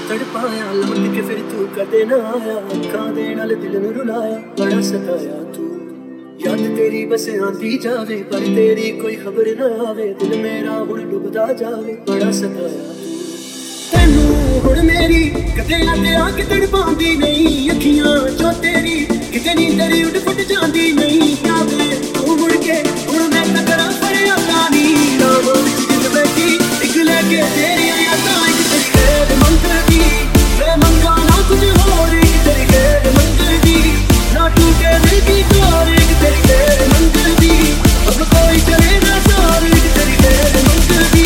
तड़पाया लौट के फिर तू कदे ना आया, अखां दे नाल दिल नूं रुलाया, बड़ा सताया तू। याद तेरी बस आंदी जावे पर तेरी कोई खबर ना आवे, दिल मेरा हुण डुबदा जावे, बड़ा सताया तू। तैनू हुण मेरी कदे याद आके तड़पांदी नहीं, अखियां जो तेरी किते नींदर उठ फुट जांदी नहीं। आवे तू मुड़ के हुण मैं तां करां पर आंदा नी, राम विच जिंद बैठी इक लैके तेरी यादां इक तेरी खैर मंगदी। मैं मंगा ना कुछ होर इक तेरी खैर मंगदी, ना टूटे दिल की डोर इक तेरी खैर मंगदी। अब कोई चले ना सार इक तेरी खैर मंगदी।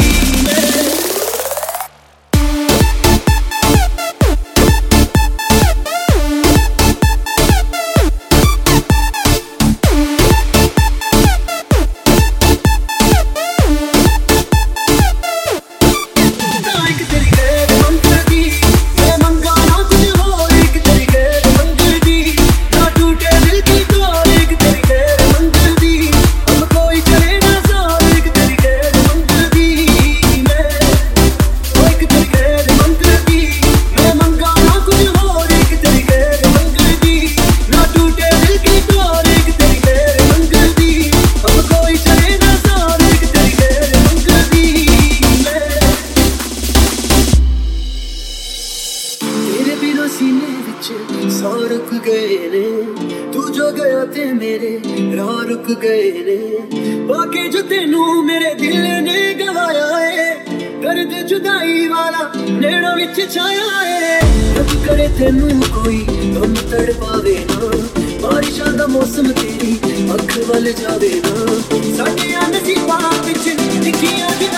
सीने विच सौ रुक गए ने, तू जो गया ते मेरे राह रुक गए ने। बाकी जो तेनू मेरे दिल ने गवाया है, दर्द जुदाई वाला नैना विच छाया है। रब करे तेनू कोई गम तड़ पावे ना, बारिशां दा मौसम तेरी अख वल जावे ना। साडे नसीबां विच लिखियां